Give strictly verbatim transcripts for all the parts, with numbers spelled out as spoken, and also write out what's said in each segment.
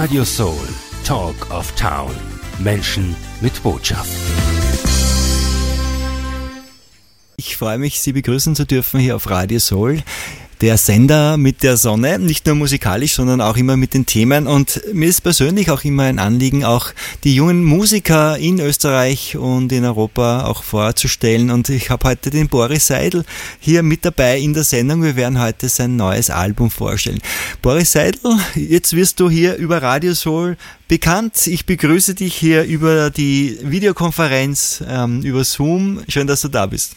Radio Soul, Talk of Town. Menschen mit Botschaft. Ich freue mich, Sie begrüßen zu dürfen hier auf Radio Soul. Der Sender mit der Sonne, nicht nur musikalisch, sondern auch immer mit den Themen. Und mir ist persönlich auch immer ein Anliegen, auch die jungen Musiker in Österreich und in Europa auch vorzustellen. Und ich habe heute den Boris Seidl hier mit dabei in der Sendung. Wir werden heute sein neues Album vorstellen. Boris Seidl, jetzt wirst du hier über Radio Soul bekannt. Ich begrüße dich hier über die Videokonferenz, ähm, über Zoom. Schön, dass du da bist.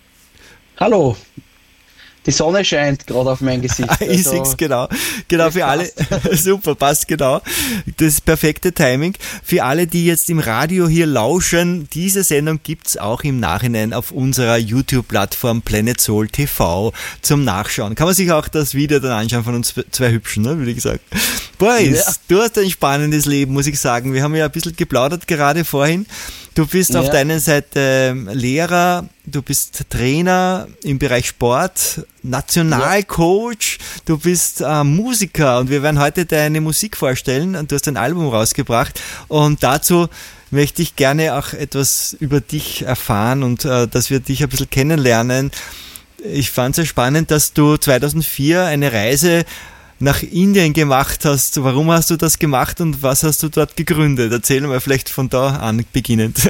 Hallo. Die Sonne scheint gerade auf mein Gesicht. Also, ich seh's genau. Genau für alle. Super, passt genau. Das ist perfekte Timing. Für alle, die jetzt im Radio hier lauschen, diese Sendung gibt's auch im Nachhinein auf unserer YouTube-Plattform Planet Soul T V zum Nachschauen. Kann man sich auch das Video dann anschauen von uns zwei Hübschen, ne, würde ich sagen. Boris, ja. Du hast ein spannendes Leben, muss ich sagen. Wir haben ja ein bisschen geplaudert gerade vorhin. Du bist ja. auf deiner Seite Lehrer, du bist Trainer im Bereich Sport, Nationalcoach, ja. Du bist äh, Musiker und wir werden heute deine Musik vorstellen und du hast ein Album rausgebracht und dazu möchte ich gerne auch etwas über dich erfahren und äh, dass wir dich ein bisschen kennenlernen. Ich fand es sehr spannend, dass du zweitausendvier eine Reise nach Indien gemacht hast. Warum hast du das gemacht und was hast du dort gegründet? Erzähl mal vielleicht von da an beginnend.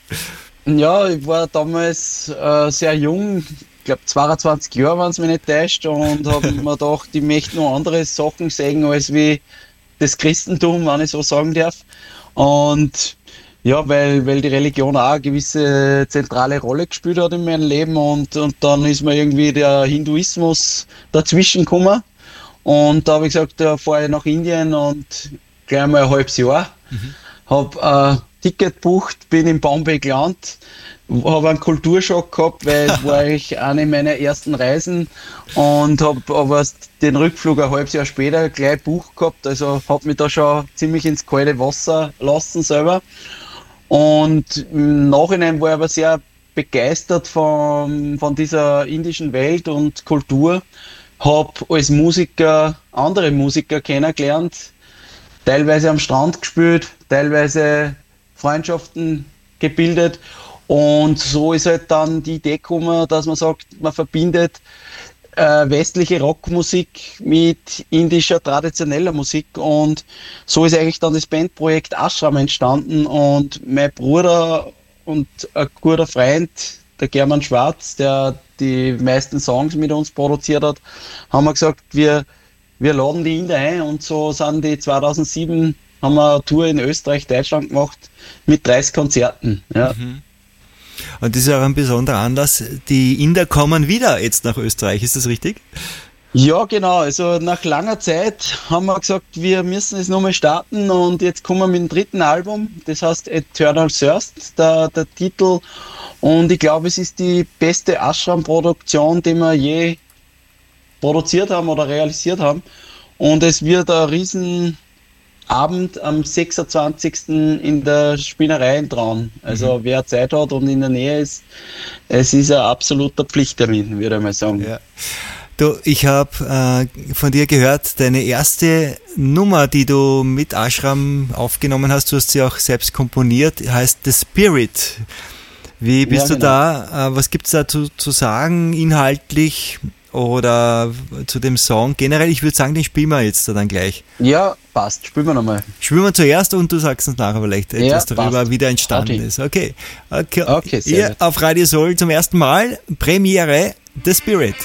Ja, ich war damals äh, sehr jung, ich glaube zweiundzwanzig Jahre, wenn es mich nicht täuscht, und habe mir gedacht, ich möchte noch andere Sachen sehen als wie das Christentum, wenn ich so sagen darf. Und ja, weil, weil die Religion auch eine gewisse zentrale Rolle gespielt hat in meinem Leben, und, und dann ist mir irgendwie der Hinduismus dazwischen gekommen. Und da habe ich gesagt, da fahre ich nach Indien und gleich mal ein halbes Jahr. Mhm. Habe ein Ticket gebucht, bin in Bombay gelandet, habe einen Kulturschock gehabt, weil es war eigentlich eine meiner ersten Reisen, und habe aber den Rückflug ein halbes Jahr später gleich gebucht gehabt. Also habe mich da schon ziemlich ins kalte Wasser lassen selber. Und im Nachhinein war ich aber sehr begeistert von, von dieser indischen Welt und Kultur. Habe als Musiker andere Musiker kennengelernt, teilweise am Strand gespielt, teilweise Freundschaften gebildet, und so ist halt dann die Idee gekommen, dass man sagt, man verbindet äh, westliche Rockmusik mit indischer traditioneller Musik, und so ist eigentlich dann das Bandprojekt Ashram entstanden, und mein Bruder und ein guter Freund, der German Schwarz, der die meisten Songs mit uns produziert hat, haben wir gesagt, wir, wir laden die Inder ein, und so sind die zweitausendsieben, haben wir eine Tour in Österreich, Deutschland gemacht mit dreißig Konzerten. Ja. Mhm. Und das ist auch ein besonderer Anlass, die Inder kommen wieder jetzt nach Österreich, ist das richtig? Ja, genau, also nach langer Zeit haben wir gesagt, wir müssen es nochmal starten, und jetzt kommen wir mit dem dritten Album, das heißt Eternal Thirst, der, der Titel. Und ich glaube, es ist die beste Ashram-Produktion, die wir je produziert haben oder realisiert haben. Und es wird ein riesen Abend am sechsundzwanzigsten in der Spinnerei in Traun. Also mhm. wer Zeit hat und in der Nähe ist, es ist ein absoluter Pflichttermin, würde ich mal sagen. Ja. Du, ich habe äh, von dir gehört, deine erste Nummer, die du mit Ashram aufgenommen hast, du hast sie auch selbst komponiert, heißt The Spirit. Wie bist ja, genau. du da? Was gibt es da zu, zu sagen, inhaltlich oder zu dem Song? Generell, ich würde sagen, den spielen wir jetzt dann gleich. Ja, passt. Spielen wir nochmal. Spielen wir zuerst und du sagst uns nachher vielleicht etwas ja, darüber, passt. Wie der entstanden okay. ist. Okay. Okay, okay sehr Hier auf Radio Soul zum ersten Mal Premiere The Spirit.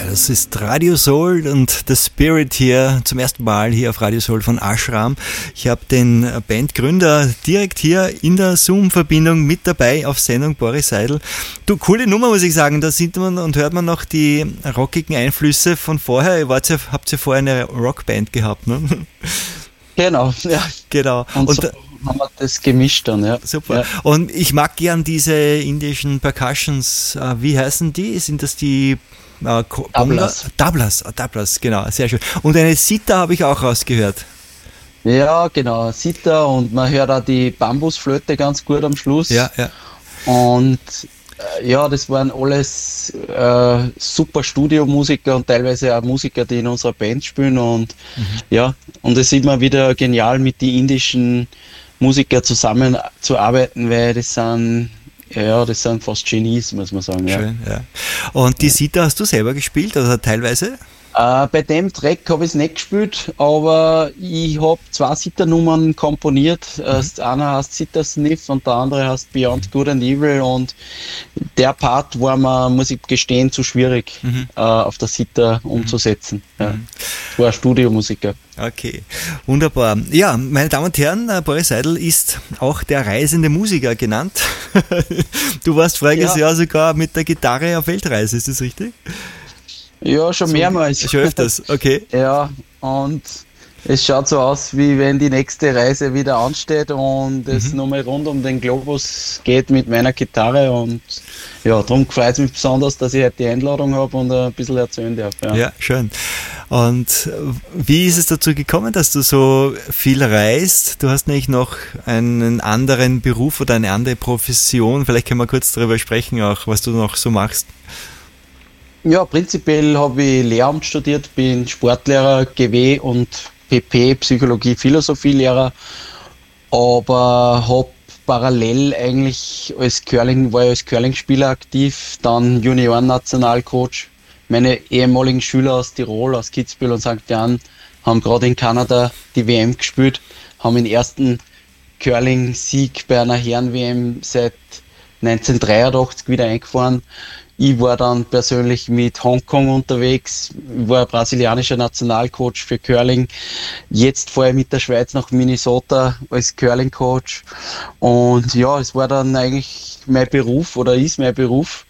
Ja, das ist Radio Soul und The Spirit hier zum ersten Mal hier auf Radio Soul von Ashram. Ich habe den Bandgründer direkt hier in der Zoom-Verbindung mit dabei auf Sendung, Boris Seidel. Du, coole Nummer, muss ich sagen. Da sieht man und hört man noch die rockigen Einflüsse von vorher. Ihr wart ja, habt ja vorher eine Rockband gehabt, ne? Genau, ja. Genau. Und, und so haben wir das gemischt dann, ja. Super. Ja. Und ich mag gern diese indischen Percussions. Wie heißen die? Sind das die äh, Tablas. Tablas, Tablas, genau, sehr schön. Und eine Sitar habe ich auch rausgehört. Ja, genau, Sitar, und man hört auch die Bambusflöte ganz gut am Schluss. Ja, ja. Und äh, ja, das waren alles äh, super Studiomusiker und teilweise auch Musiker, die in unserer Band spielen. Und mhm. ja, und es ist immer wieder genial, mit den indischen Musikern zusammenzuarbeiten, weil das sind, ja, das sind fast Genies, muss man sagen. Schön, ja. ja. Und die Sitar hast du selber gespielt, oder teilweise? Äh, bei dem Track habe ich es nicht gespielt, aber ich habe zwei Sitar-Nummern komponiert. Mhm. Das eine heißt Sitar Sniff und der andere heißt Beyond Good and Evil, und der Part war mir, muss ich gestehen, zu schwierig mhm. äh, auf der Sitar umzusetzen. Mhm. Ja. Ich war Studiomusiker. Okay, wunderbar. Ja, meine Damen und Herren, Boris Seidel ist auch der reisende Musiker genannt. Du warst voriges ja. Jahr sogar mit der Gitarre auf Weltreise, ist das richtig? Ja, schon so, mehrmals. Schon öfters, okay. Ja, und es schaut so aus, wie wenn die nächste Reise wieder ansteht und es mhm. nochmal rund um den Globus geht mit meiner Gitarre, und ja, darum freut es mich besonders, dass ich heute die Einladung habe und ein bisschen erzählen darf. Ja. ja, schön. Und wie ist es dazu gekommen, dass du so viel reist? Du hast nämlich noch einen anderen Beruf oder eine andere Profession. Vielleicht können wir kurz darüber sprechen, auch was du noch so machst. Ja, prinzipiell habe ich Lehramt studiert, bin Sportlehrer, G W und P P, Psychologie, Philosophielehrer, aber habe parallel eigentlich als Curling, war ich als Curling-Spieler aktiv, dann Junioren-Nationalcoach. Meine ehemaligen Schüler aus Tirol, aus Kitzbühel und Sankt Jan haben gerade in Kanada die W M gespielt, haben den ersten Curling-Sieg bei einer Herren-W M seit neunzehnhundertdreiundachtzig wieder eingefahren. Ich war dann persönlich mit Hongkong unterwegs, ich war brasilianischer Nationalcoach für Curling. Jetzt fahre ich mit der Schweiz nach Minnesota als Curling-Coach. Und ja, es war dann eigentlich mein Beruf oder ist mein Beruf.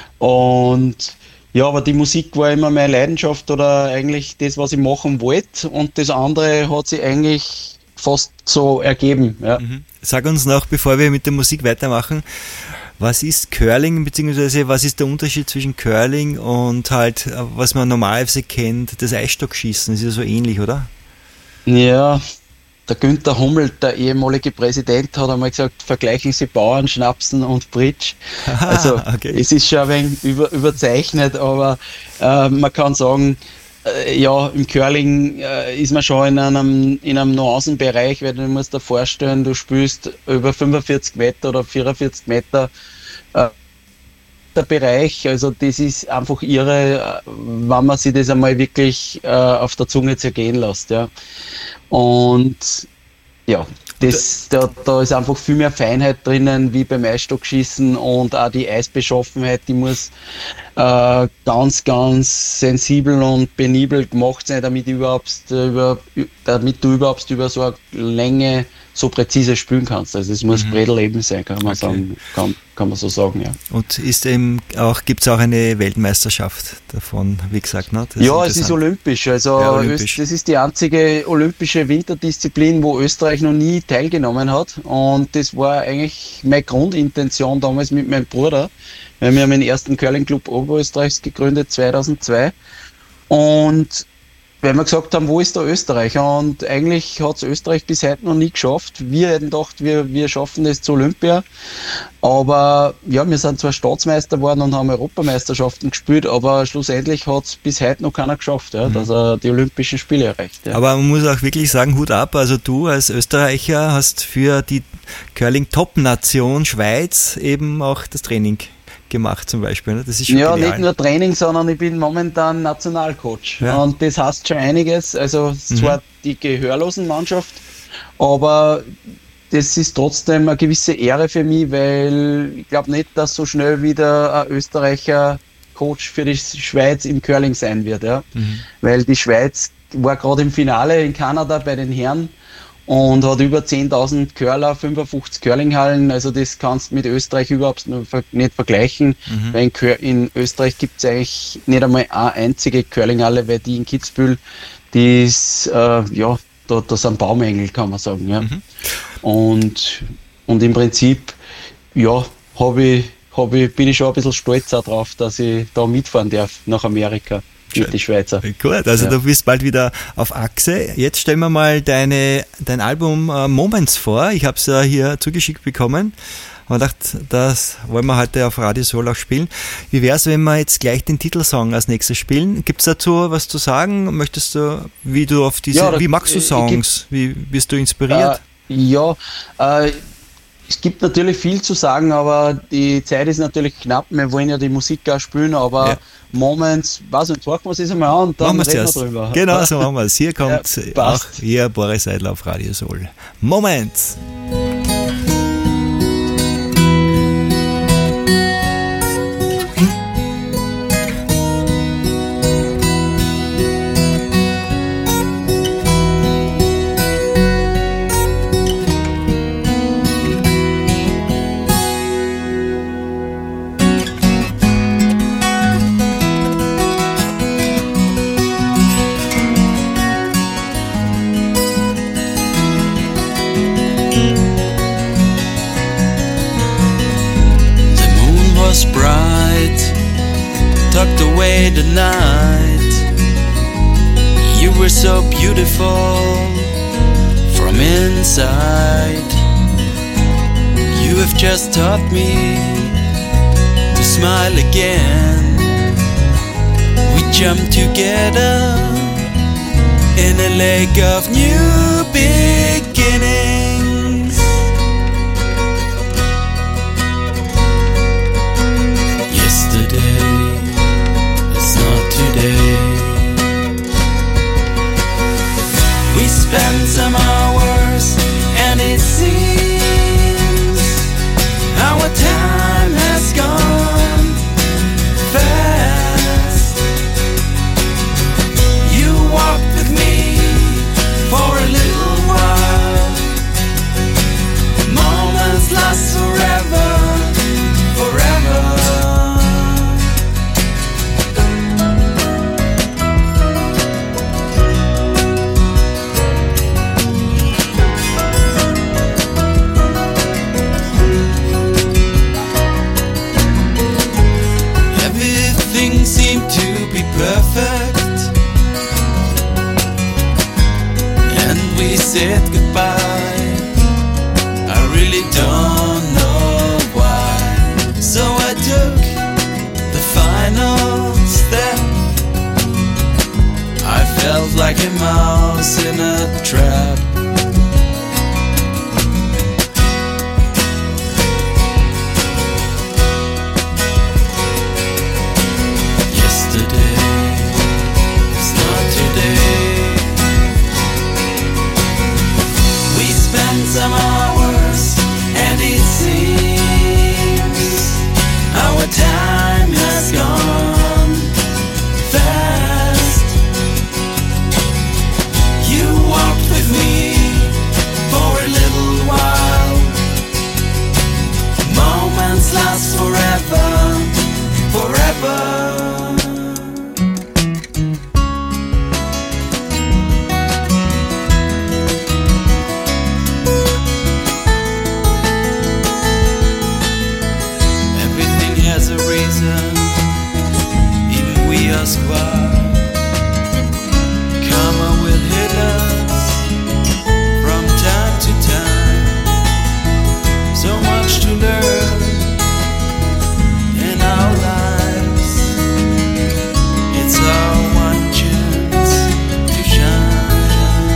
Und ja, aber die Musik war immer meine Leidenschaft oder eigentlich das, was ich machen wollte. Und das andere hat sich eigentlich fast so ergeben. Ja. Sag uns noch, bevor wir mit der Musik weitermachen, was ist Curling, beziehungsweise was ist der Unterschied zwischen Curling und halt, was man normalerweise kennt, das Eisstockschießen? Das ist ja so ähnlich, oder? Ja, der Günther Hummel, der ehemalige Präsident, hat einmal gesagt, vergleichen Sie Bauern, Schnapsen und Bridge. Aha, also okay. Es ist schon ein wenig über, überzeichnet, aber äh, man kann sagen, äh, ja, im Curling äh, ist man schon in einem, in einem Nuancenbereich, weil du musst dir vorstellen, du spielst über fünfundvierzig Meter oder vierundvierzig Meter äh, der Bereich, also das ist einfach irre, wenn man sich das einmal wirklich äh, auf der Zunge zergehen lässt, ja. Und ja, das, da, da ist einfach viel mehr Feinheit drinnen wie beim Eisstockschießen, und auch die Eisbeschaffenheit, die muss äh, ganz, ganz sensibel und penibel gemacht sein, damit, überhaupt, über, damit du überhaupt über so eine Länge so präzise spielen kannst. Also es muss mhm. Bredelleben sein, kann man okay. sagen, kann, kann man so sagen, ja. Und ist eben auch, gibt es auch eine Weltmeisterschaft davon, wie gesagt, ne? Das ja, ist es ist olympisch. Also ja, olympisch. Das ist die einzige olympische Winterdisziplin, wo Österreich noch nie teilgenommen hat. Und das war eigentlich meine Grundintention damals mit meinem Bruder. Wir haben den ersten Curling-Club Oberösterreichs gegründet, zweitausendzwei. Und weil wir gesagt haben, wo ist der Österreicher? Und eigentlich hat es Österreich bis heute noch nie geschafft. Wir hätten gedacht, wir, wir schaffen das zu Olympia. Aber ja, wir sind zwar Staatsmeister geworden und haben Europameisterschaften gespielt, aber schlussendlich hat es bis heute noch keiner geschafft, ja, mhm. dass er die Olympischen Spiele erreicht. Ja. Aber man muss auch wirklich sagen, Hut ab. Also du als Österreicher hast für die Curling-Top-Nation Schweiz eben auch das Training gemacht zum Beispiel. Ne? Das ist schon ja, genial. Nicht nur Training, sondern ich bin momentan Nationalcoach. Ja. Und das heißt schon einiges. Also es ist mhm. zwar die gehörlosen Mannschaft, aber das ist trotzdem eine gewisse Ehre für mich, weil ich glaube nicht, dass so schnell wieder ein Österreicher Coach für die Schweiz im Curling sein wird, ja. Mhm. Weil die Schweiz war gerade im Finale in Kanada bei den Herren und hat über zehntausend Curler, fünfundfünfzig Curlinghallen, also das kannst du mit Österreich überhaupt nicht vergleichen, mhm. weil in, in Österreich gibt es eigentlich nicht einmal eine einzige Curlinghalle, weil die in Kitzbühel, die ist, äh, ja, da, da sind Baumängel, kann man sagen, ja. Mhm. Und, und im Prinzip, ja, habe ich, hab ich, bin ich schon ein bisschen stolz auch drauf, dass ich da mitfahren darf nach Amerika. Mit die Schweizer. Gut, also ja. Du bist bald wieder auf Achse. Jetzt stellen wir mal deine, dein Album äh, Moments vor. Ich habe es ja hier zugeschickt bekommen und dachte, das wollen wir heute auf Radio Soul auch spielen. Wie wäre es, wenn wir jetzt gleich den Titelsong als nächstes spielen? Gibt es dazu was zu sagen? Möchtest du, wie du auf diese, ja, wie magst du Songs? Wie bist du inspiriert? Äh, ja, äh, es gibt natürlich viel zu sagen, aber die Zeit ist natürlich knapp. Wir wollen ja die Musik auch spielen, aber ja. Moments, was und machen wir es jetzt einmal an und dann reden wir drüber. Genau, so machen wir es. Hier kommt ja, auch hier Boris Seidler auf Radio Soul. Moments! Tucked away the night. You were so beautiful from inside. You have just taught me to smile again. We jumped together in a lake of new beginnings. Yesterday, today. We spent some hours and it seems our time has gone fast. You walked with me for a little while. Moments last forever, forever. Perfect, and we said goodbye. I really don't know why. So I took the final step. I felt like a mouse in a trap. Some hours and it seems our time has gone fast. You walked with me for a little while. Moments last forever, forever. Ask why karma will hit us from time to time. So much to learn in our lives. It's our one chance to shine.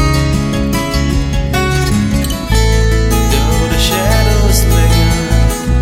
Though the shadows linger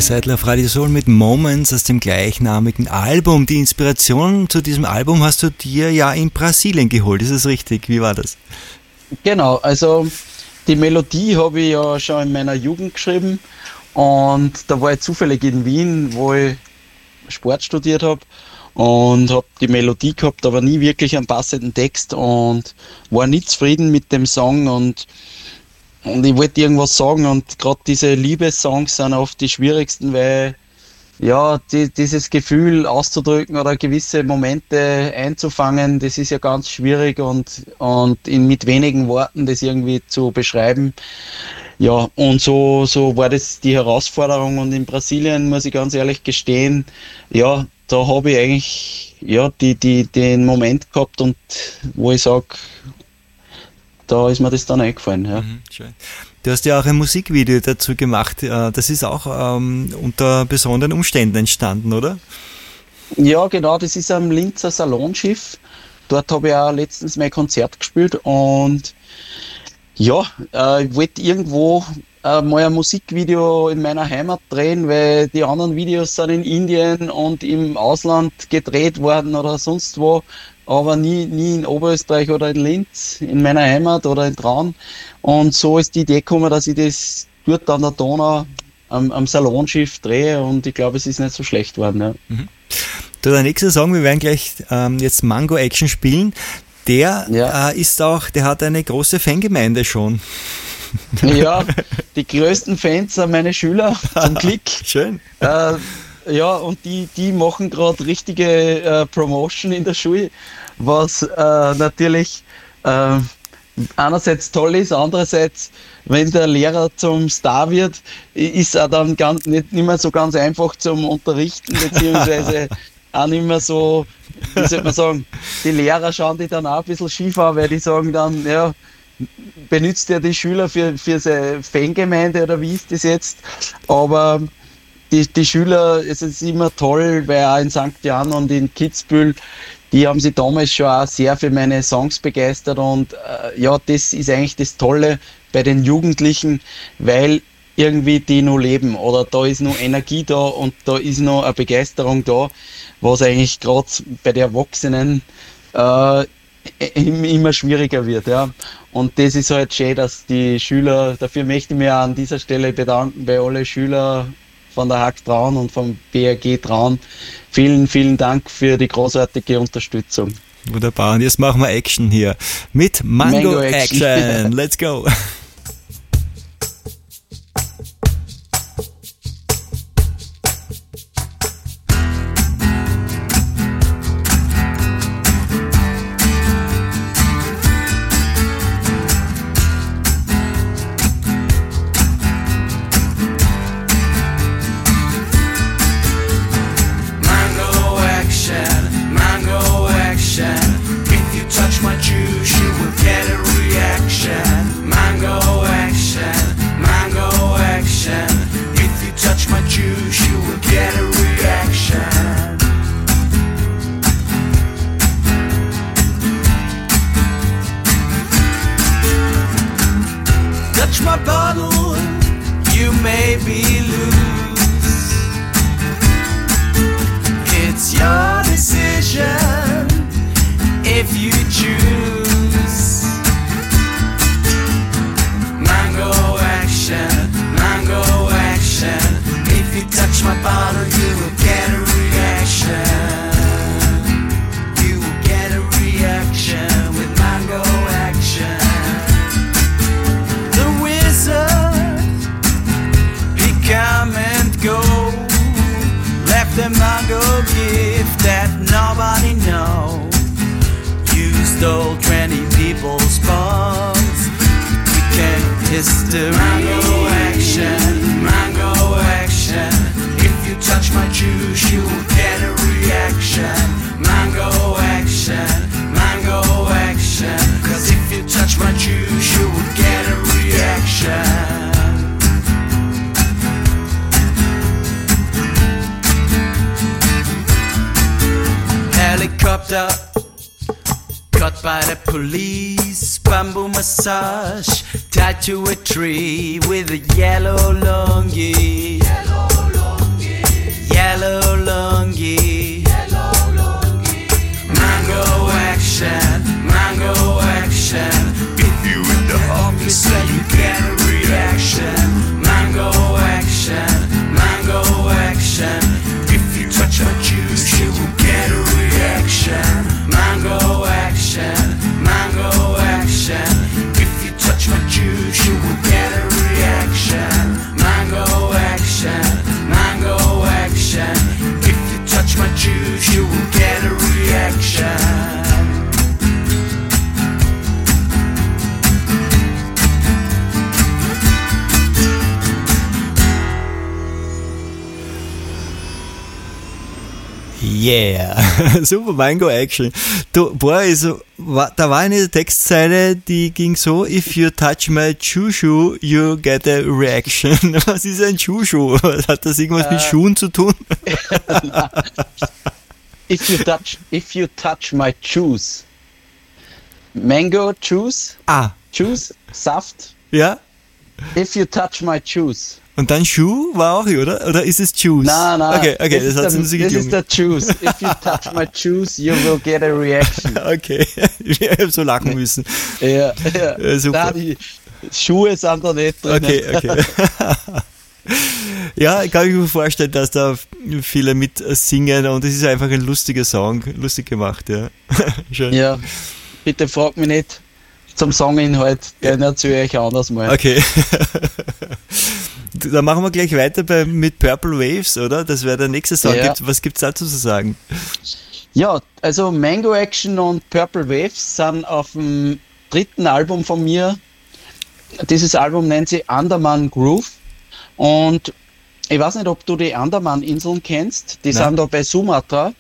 Seidler auf Radio Soul mit Moments aus dem gleichnamigen Album. Die Inspiration zu diesem Album hast du dir ja in Brasilien geholt, ist das richtig? Wie war das? Genau, also die Melodie habe ich ja schon in meiner Jugend geschrieben und da war ich zufällig in Wien, wo ich Sport studiert habe und habe die Melodie gehabt, aber nie wirklich einen passenden Text und war nicht zufrieden mit dem Song und Und ich wollte irgendwas sagen und gerade diese Liebessongs sind oft die schwierigsten, weil ja, die, dieses Gefühl auszudrücken oder gewisse Momente einzufangen, das ist ja ganz schwierig und, und in, mit wenigen Worten das irgendwie zu beschreiben. Ja, und so, so war das die Herausforderung und in Brasilien, muss ich ganz ehrlich gestehen, ja, da habe ich eigentlich ja, die, die, den Moment gehabt und wo ich sage, da ist mir das dann eingefallen. Ja. Mhm, schön. Du hast ja auch ein Musikvideo dazu gemacht. Das ist auch ähm, unter besonderen Umständen entstanden, oder? Ja, genau. Das ist am Linzer Salonschiff. Dort habe ich auch letztens mein Konzert gespielt und ja, äh, ich wollte irgendwo äh, mal ein Musikvideo in meiner Heimat drehen, weil die anderen Videos sind in Indien und im Ausland gedreht worden oder sonst wo. Aber nie, nie in Oberösterreich oder in Linz, in meiner Heimat oder in Traun. Und so ist die Idee gekommen, dass ich das dort an der Donau am, am Salonschiff drehe und ich glaube, es ist nicht so schlecht geworden. Ja. Mhm. Du, der nächste Song, wir werden gleich ähm, jetzt Mango Action spielen. Der ja. äh, ist auch, der hat eine große Fangemeinde schon. Ja, die größten Fans sind meine Schüler, zum Glück. Schön. Äh, Ja, und die, die machen gerade richtige äh, Promotion in der Schule, was äh, natürlich äh, einerseits toll ist, andererseits, wenn der Lehrer zum Star wird, ist er dann ganz, nicht, nicht mehr so ganz einfach zum Unterrichten, beziehungsweise auch nicht mehr so, wie soll man sagen, die Lehrer schauen die dann auch ein bisschen schief an, weil die sagen dann, ja, benutzt ja die Schüler für, für seine Fangemeinde oder wie ist das jetzt, aber Die, die Schüler, es ist immer toll, weil auch in Sankt Jan und in Kitzbühel, die haben sich damals schon auch sehr für meine Songs begeistert und äh, ja, das ist eigentlich das Tolle bei den Jugendlichen, weil irgendwie die noch leben oder da ist noch Energie da und da ist noch eine Begeisterung da, was eigentlich gerade bei den Erwachsenen äh, immer schwieriger wird. Ja. Und das ist halt schön, dass die Schüler, dafür möchte ich mich auch an dieser Stelle bedanken bei allen Schülern von der Hack Traun und vom B R G Traun. Vielen, vielen Dank für die großartige Unterstützung. Wunderbar. Und jetzt machen wir Action hier mit Mango, Mango Action. Action. Let's go. Helicopter caught by the police, bamboo massage tied to a tree with a yellow lungi. Yellow lungi. Yeah, super Mango Action. Du, boah, also, war, da war eine Textzeile, die ging so: If you touch my Choo-Choo, you get a reaction. Was ist ein Choo-Choo? Hat das irgendwas äh, mit Schuhen zu tun? if you touch, if you touch my juice, Mango Juice, ah, Juice, Saft. Ja. If you touch my juice. Und dann Schuh war auch, oder? Oder ist es Juice? Nein, nein. Okay, okay, das, das hat This is the juice. If you touch my juice, you will get a reaction. Okay, ich habe so lachen müssen. Ja, ja. ja super. Nein, die Schuhe sind da nicht drin. Okay, okay. Ja, ich kann mir vorstellen, dass da viele mit singen und es ist einfach ein lustiger Song, lustig gemacht, ja. Schön. Ja, bitte frag mich nicht zum Songinhalt, den erzähle ich anders mal. Okay. Dann machen wir gleich weiter bei, mit Purple Waves, oder? Das wäre der nächste Song. Ja. Was gibt es dazu zu sagen? Ja, also Mango Action und Purple Waves sind auf dem dritten Album von mir. Dieses Album nennt sich Andaman Groove. Und ich weiß nicht, ob du die Andaman-Inseln kennst. Die Nein. sind da bei Sumatra.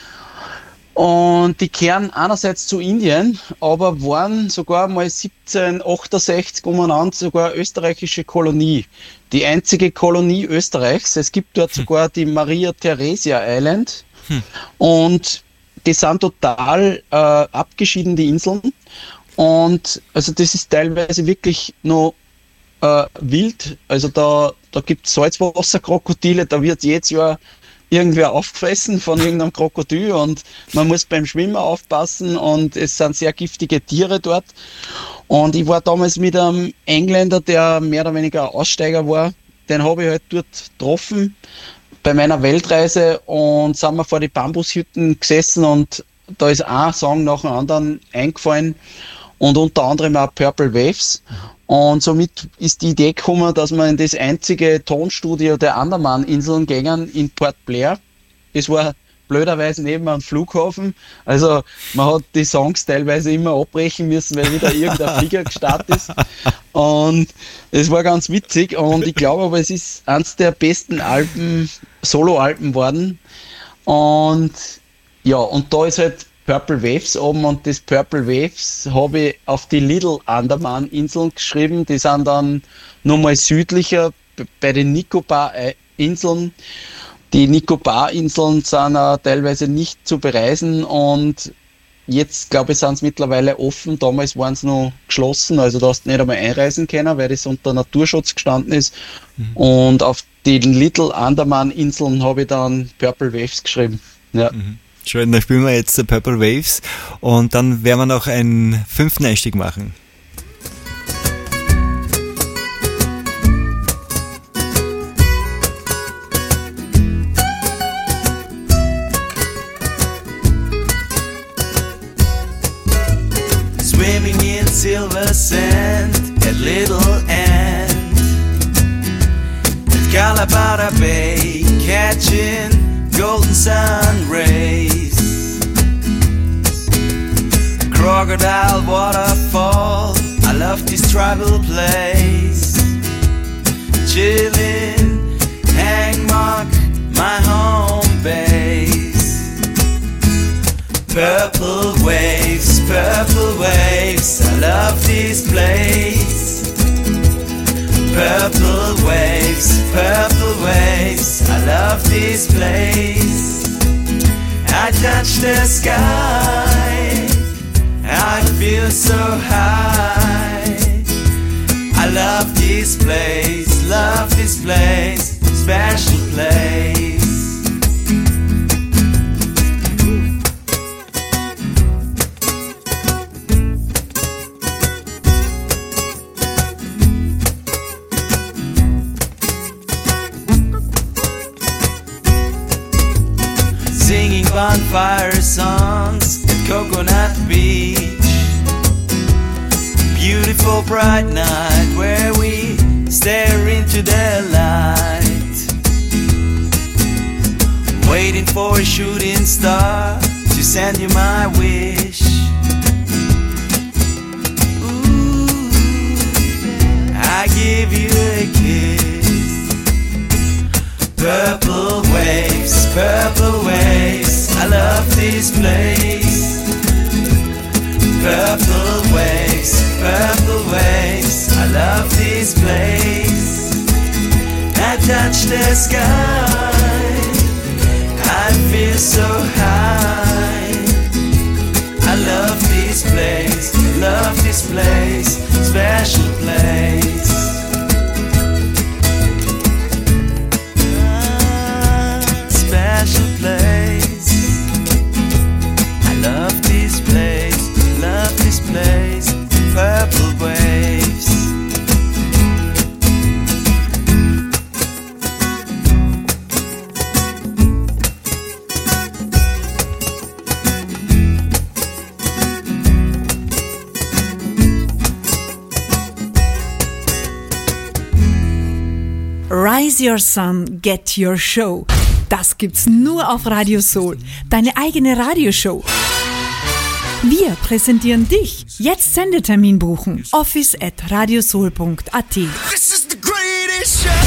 Und die kehren einerseits zu Indien, aber waren sogar mal siebzehnhundertachtundsechzig umeinander sogar österreichische Kolonie. Die einzige Kolonie Österreichs. Es gibt dort sogar die Maria Theresia Island. Hm. Und die sind total äh, abgeschieden, die Inseln. Und also das ist teilweise wirklich noch äh, wild. Also da, da gibt es Salzwasserkrokodile, da wird jedes Jahr irgendwer aufgefressen von irgendeinem Krokodil und man muss beim Schwimmen aufpassen und es sind sehr giftige Tiere dort. Und ich war damals mit einem Engländer, der mehr oder weniger ein Aussteiger war, den habe ich halt dort getroffen bei meiner Weltreise und sind wir vor die Bambushütten gesessen und da ist ein Song nach dem anderen eingefallen und unter anderem auch Purple Waves. Und somit ist die Idee gekommen, dass wir in das einzige Tonstudio der Andaman-Inseln gingen, in Port Blair. Das war blöderweise neben einem Flughafen. Also man hat die Songs teilweise immer abbrechen müssen, weil wieder irgendein Flieger gestartet ist. Und es war ganz witzig. Und ich glaube aber, es ist eines der besten Alben, Solo-Alben worden. Und ja, und da ist halt Purple Waves oben und das Purple Waves habe ich auf die Little Andaman Inseln geschrieben. Die sind dann nochmal südlicher bei den Nicobar Inseln. Die Nicobar Inseln sind auch teilweise nicht zu bereisen und jetzt glaube ich sind sie mittlerweile offen. Damals waren sie noch geschlossen, also da hast du nicht einmal einreisen können, weil das unter Naturschutz gestanden ist. Mhm. Und auf den Little Andaman Inseln habe ich dann Purple Waves geschrieben. Ja. Mhm. Schön, dann spielen wir jetzt Purple Waves und dann werden wir noch einen fünften Einstieg machen. Swimming in silver sand at Little End at Calabara Bay, catching golden sun rays. Crocodile waterfall, I love this tribal place. Chillin', Hangmark, my home base. Purple waves, purple waves, I love this place. Purple waves, purple waves, I love this place. I touch the sky, I feel so high. I love this place, love this place, special place. Singing bonfire songs at Coconut Beach. Beautiful bright night where we stare into the light, waiting for a shooting star to send you my wish. Ooh, I give you a kiss. Purple waves, purple waves, this place. Purple waves, purple waves, I love this place. I touch the sky, I feel so high. I love this place, love this place, special place. Ah, special place. I love this place, love this place, purple waves. Rise Your Sun, Get Your Show. Das gibt's nur auf Radio Soul, deine eigene Radioshow. Wir präsentieren dich. Jetzt Sendetermin buchen. office at radiosoul punkt at. This is the greatest show.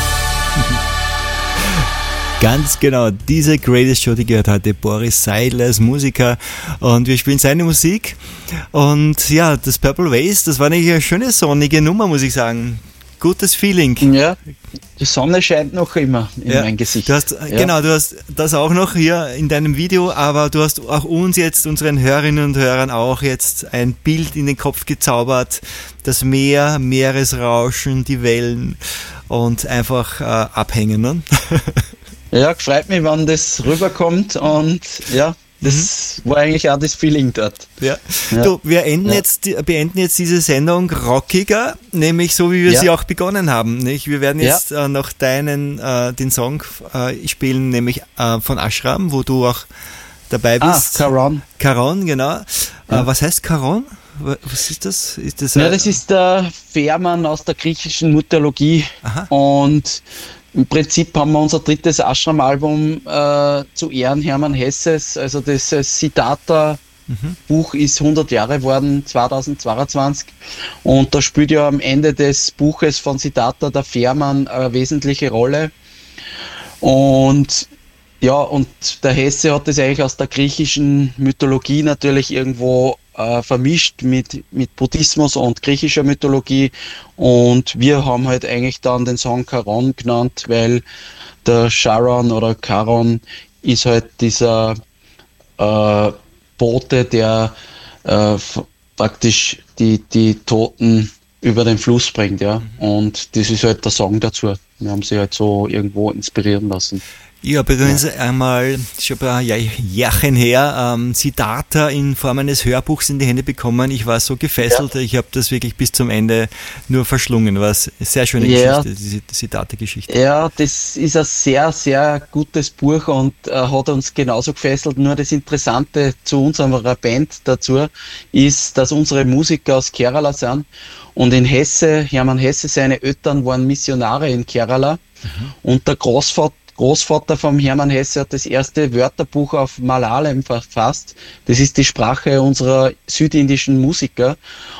Ganz genau, diese Greatest Show, die gehört heute Boris Seidler als Musiker und wir spielen seine Musik. Und ja, das Purple Waves, das war eigentlich eine schöne sonnige Nummer, muss ich sagen. Gutes Feeling. Ja, die Sonne scheint noch immer in ja, mein Gesicht. Du hast, ja. Genau, du hast das auch noch hier in deinem Video, aber du hast auch uns jetzt, unseren Hörerinnen und Hörern auch jetzt ein Bild in den Kopf gezaubert. Das Meer, Meeresrauschen, die Wellen und einfach äh, abhängen. Ne? Ja, freut mich, wenn das rüberkommt und ja, das mhm. war eigentlich auch das Feeling dort. Ja. Ja. Du, wir enden Ja. jetzt, beenden jetzt diese Sendung rockiger, nämlich so, wie wir Ja. sie auch begonnen haben. Nicht? Wir werden Ja. jetzt äh, noch deinen, äh, den Song äh, spielen, nämlich äh, von Ashram, wo du auch dabei Ah, bist. Caron. Caron, genau. Ja. Äh, was heißt Caron? Was ist das? Ist das, Ja, äh, das ist der Fährmann aus der griechischen Mythologie. Aha. Und im Prinzip haben wir unser drittes Ashram-Album äh, zu Ehren Hermann Hesses. Also das äh, Siddhartha-Buch ist hundert Jahre geworden, zweitausendzweiundzwanzig. Und da spielt ja am Ende des Buches von Siddhartha der Fährmann eine wesentliche Rolle. Und ja, und der Hesse hat das eigentlich aus der griechischen Mythologie natürlich irgendwo äh, vermischt mit, mit Buddhismus und griechischer Mythologie. Und wir haben halt eigentlich dann den Song Charon genannt, weil der Charon oder Charon ist halt dieser äh, Bote, der äh, f- praktisch die, die Toten über den Fluss bringt, ja. Und das ist halt der Song dazu. Wir haben sie halt so irgendwo inspirieren lassen. Ich habe übrigens einmal, schon ein Jahr- Jahrchen her, ähm, Siddhartha in Form eines Hörbuchs in die Hände bekommen. Ich war so gefesselt, ich habe das wirklich bis zum Ende nur verschlungen. War eine sehr schöne Ja. Geschichte, diese Siddhartha-Geschichte. Ja, das ist ein sehr, sehr gutes Buch und äh, hat uns genauso gefesselt. Nur das Interessante zu unserer Band dazu ist, dass unsere Musiker aus Kerala sind und in Hesse, Hermann Hesse, seine Eltern waren Missionare in Kerala und der Großvater Großvater vom Hermann Hesse hat das erste Wörterbuch auf Malayalam verfasst. Das ist die Sprache unserer südindischen Musiker.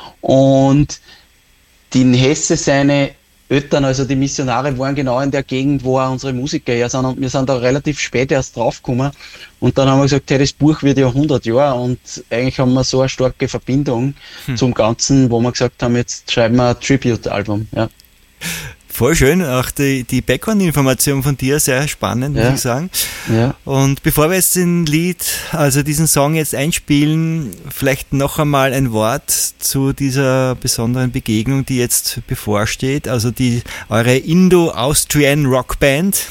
Und die in Hesse, seine Eltern, also die Missionare, waren genau in der Gegend, wo auch unsere Musiker her sind. Und wir sind da relativ spät erst draufgekommen. Und dann haben wir gesagt, hey, das Buch wird ja hundert Jahre. Und eigentlich haben wir so eine starke Verbindung hm. zum Ganzen, wo wir gesagt haben, jetzt schreiben wir ein Tribute-Album. Ja. Voll schön, auch die, die Background-Information von dir, sehr spannend, Ja. muss ich sagen. Ja. Und bevor wir jetzt den Lied, also diesen Song jetzt einspielen, vielleicht noch einmal ein Wort zu dieser besonderen Begegnung, die jetzt bevorsteht. Also die eure Indo-Austrian Rockband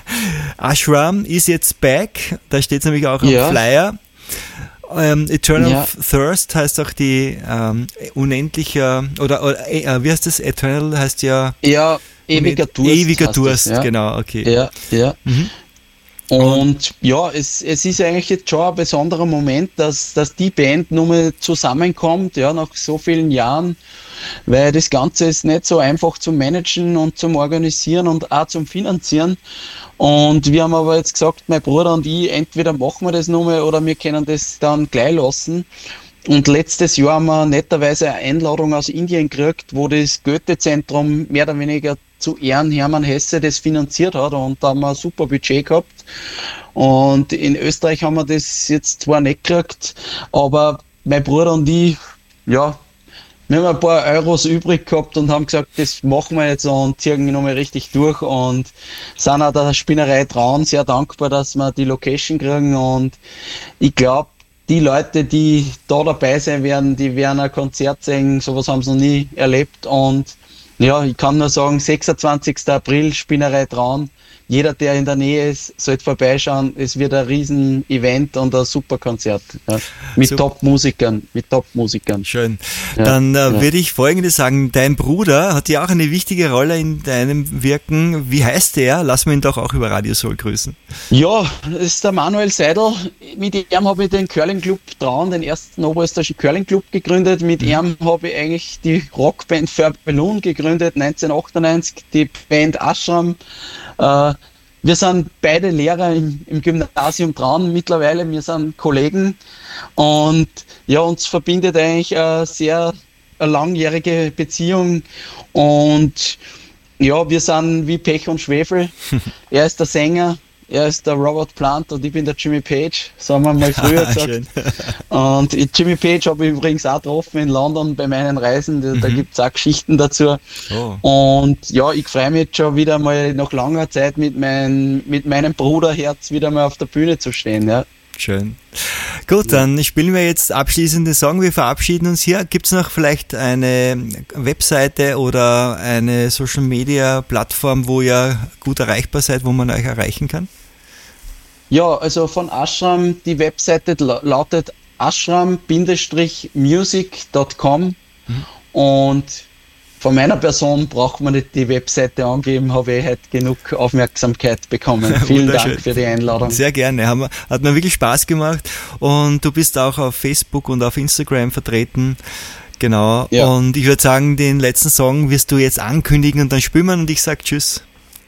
Ashram ist jetzt back, da steht es nämlich auch am Ja. Flyer. Ähm, Eternal Ja. Thirst heißt auch die ähm, unendliche, oder, oder äh, wie heißt das? Eternal heißt ja Ja, ewiger Durst. Ewiger heißt Durst, das, ja. genau, okay. Ja, ja. Mhm. Und ja, es, es ist eigentlich jetzt schon ein besonderer Moment, dass, dass die Band nun mal zusammenkommt, ja, nach so vielen Jahren, weil das Ganze ist nicht so einfach zum Managen und zum Organisieren und auch zum Finanzieren. Und wir haben aber jetzt gesagt, mein Bruder und ich, entweder machen wir das nun mal oder wir können das dann gleich lassen. Und letztes Jahr haben wir netterweise eine Einladung aus Indien gekriegt, wo das Goethe-Zentrum mehr oder weniger zu Ehren Hermann Hesse das finanziert hat und da haben wir ein super Budget gehabt. Und in Österreich haben wir das jetzt zwar nicht gekriegt, aber mein Bruder und ich, ja, wir haben ein paar Euros übrig gehabt und haben gesagt, das machen wir jetzt und ziehen nochmal richtig durch und sind auch der Spinnerei Traun sehr dankbar, dass wir die Location kriegen und ich glaube, die Leute, die da dabei sein werden, die werden ein Konzert sehen, sowas haben sie noch nie erlebt und ja, ich kann nur sagen, sechsundzwanzigsten April, Spinnerei Traun. Jeder, der in der Nähe ist, sollte vorbeischauen. Es wird ein riesen Event und ein super Konzert. Ja. Mit Top-Musikern, mit Top-Musikern. Schön. Ja, Dann äh, ja. würde ich Folgendes sagen. Dein Bruder hat ja auch eine wichtige Rolle in deinem Wirken. Wie heißt der? Lass mir ihn doch auch über Radio Soul grüßen. Ja, das ist der Manuel Seidel. Mit ihm habe ich den Curling Club Traun, den ersten oberösterreichischen Curling Club gegründet. Mit Mhm. ihm habe ich eigentlich die Rockband Fair Balloon gegründet, neunzehnhundertachtundneunzig, die Band Ashram. Äh, wir sind beide Lehrer im, im Gymnasium Traun mittlerweile, wir sind Kollegen und ja, uns verbindet eigentlich eine sehr eine langjährige Beziehung und ja, wir sind wie Pech und Schwefel. Er ist der Sänger, er ist der Robert Plant und ich bin der Jimmy Page, so haben wir mal früher gesagt. Schön. Und Jimmy Page habe ich übrigens auch getroffen in London bei meinen Reisen, da, da gibt es auch Geschichten dazu. Oh. Und ja, ich freue mich jetzt schon wieder mal nach langer Zeit mit, mein, mit meinem Bruderherz wieder mal auf der Bühne zu stehen. Ja. Schön. Gut, dann spielen wir jetzt abschließenden Song. Wir verabschieden uns hier. Gibt es noch vielleicht eine Webseite oder eine Social-Media-Plattform, wo ihr gut erreichbar seid, wo man euch erreichen kann? Ja, also von Ashram, die Webseite la- lautet ashram music dot com mhm. und von meiner Person braucht man nicht die Webseite angeben, habe ich heute genug Aufmerksamkeit bekommen. Vielen Dank für die Einladung. Sehr gerne, Haben wir, hat mir wirklich Spaß gemacht und du bist auch auf Facebook und auf Instagram vertreten. Genau, Ja. Und ich würde sagen, den letzten Song wirst du jetzt ankündigen und dann spielen wir und ich sage Tschüss.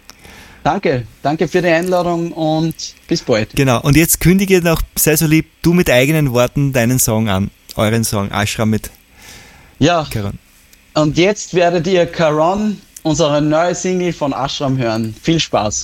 Danke, danke für die Einladung und bis bald. Genau, und jetzt kündige noch, sei so lieb, du mit eigenen Worten deinen Song an, euren Song, Ashram mit Ja, Karan. und jetzt werdet ihr Karan, unsere neue Single von Ashram hören. Viel Spaß.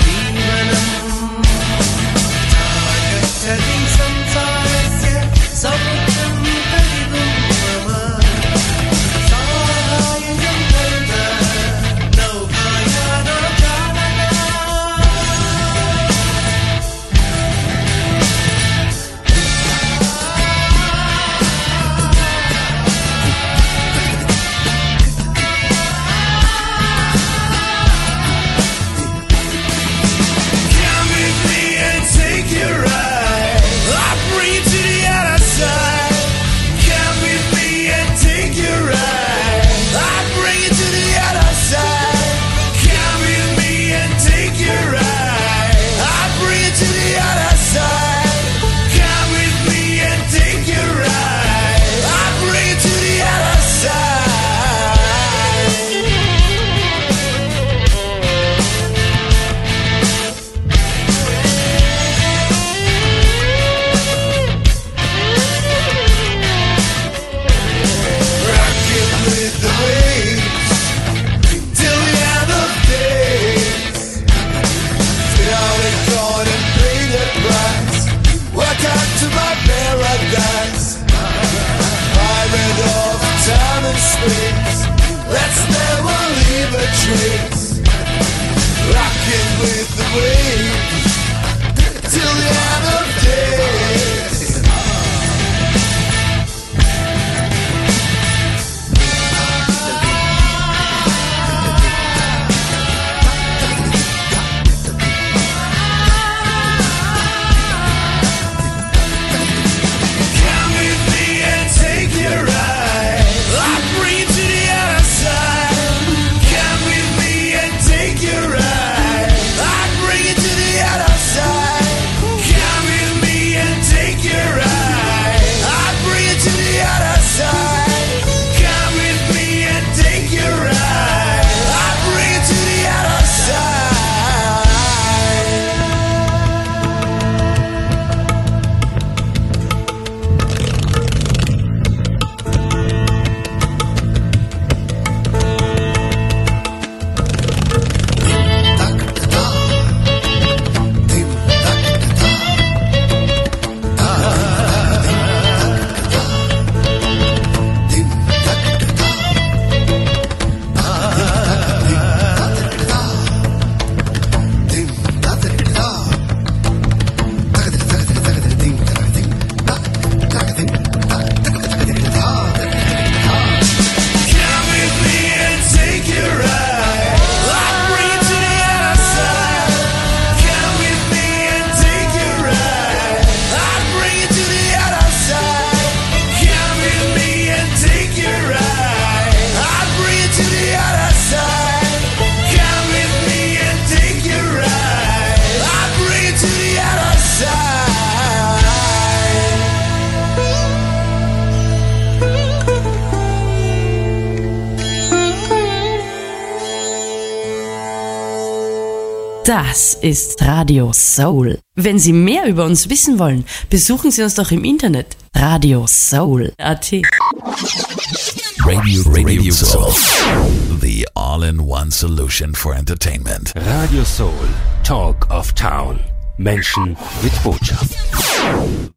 So Das ist Radio Soul. Wenn Sie mehr über uns wissen wollen, besuchen Sie uns doch im Internet radio soul punkt a t. Radio, Radio Soul, the all-in-one solution for entertainment. Radio Soul, Talk of Town. Menschen mit Botschaft.